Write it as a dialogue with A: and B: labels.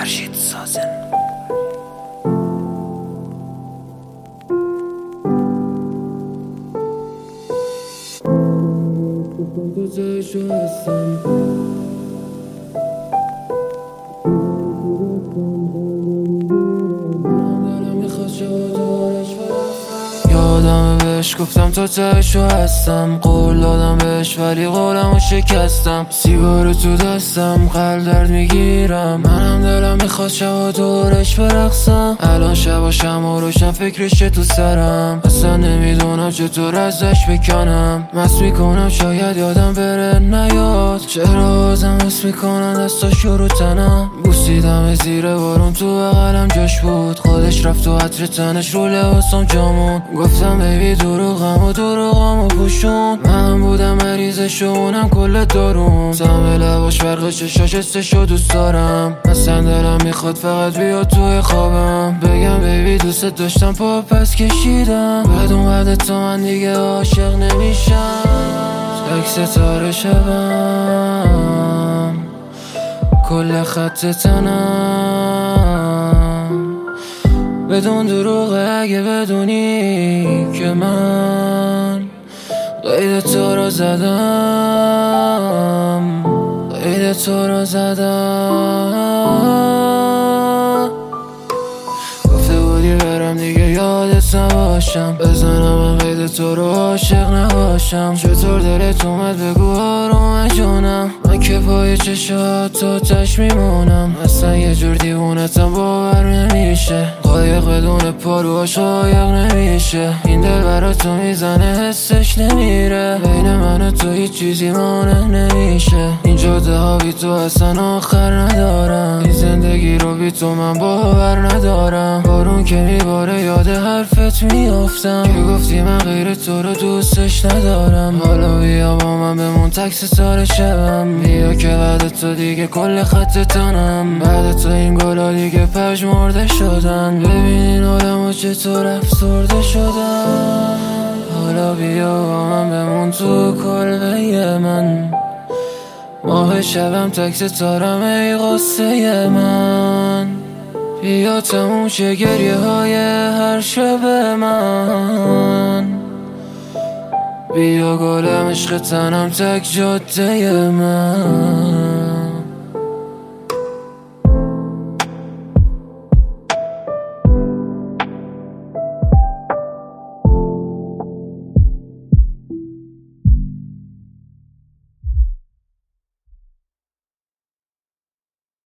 A: فرشید سازن.
B: یادم بهش گفتم تا تهشو هستم، قول دادم بهش ولی قولمو شکستم. سیگار تو دستم قلب درد میگیرم، منم دلم میخواد شبا دورش برقصم. الان شبا شمع روشن فکرش تو سرم، اصلا نمیدونم چطور ازش بکنم. مست میکنم شاید یادم بره نیاد، چرا بازم حس میکنم دستاشو رو تنم. بوسیدم زیر بارون تو بغلم جاش بود، خودش رفت و عطر تنش رو لباسم جامون. گفتم بیبی دروغمو پوشون، من بودم مریضش و اونم کل دارون. سم لباش برق چشاش استشو دوست دارم، اصلا دلم میخواد فقط بیاد توی خوابم. بگم بیبی دوست داشتم پا پس کشیدم، بدون بعد تو من دیگه عاشق نمیشم. تک ستاره شبم کل خط تنم، بدون دروغه اگه بدونی که من قید تو رو زدم، قید تو رو زدم. گفته بودی برم دیگه یادت نباشم، بزنم من قید تو رو عاشق نباشم. چطور دلت اومد بگو آروم جونم، من که پای چشات تو تش میمونم. اصلا یه جور دیوونتم باور نمیشه، قایق بدون پاروهاش قایق نمیشه. این دل برا تو میزنه حسش نمیره، بین من و تو هیچ چیزی مانع نمیشه. این جاده ها بی تو اصلا آخر ندارم، این زندگی رو بی تو من باور ندارم. بارون که میباره یاد حرفت میافتم، که گفتی من غیر تو رو دوستش ندارم. حالا بیا با من بمون تک ستاره شبم، بیا که بعد تو دیگه کل خط تنم. بعد تو این گلا دیگه پژمرده شدن، ببینین حالمو چطور افسرده شدم. حالا بیا با من بمون تو کلبه من، ماه شبم تک ستارم ای غصه من. بیا تموم شه گریه های هر شب من، بیا گلم عشق تنم تک جاده من.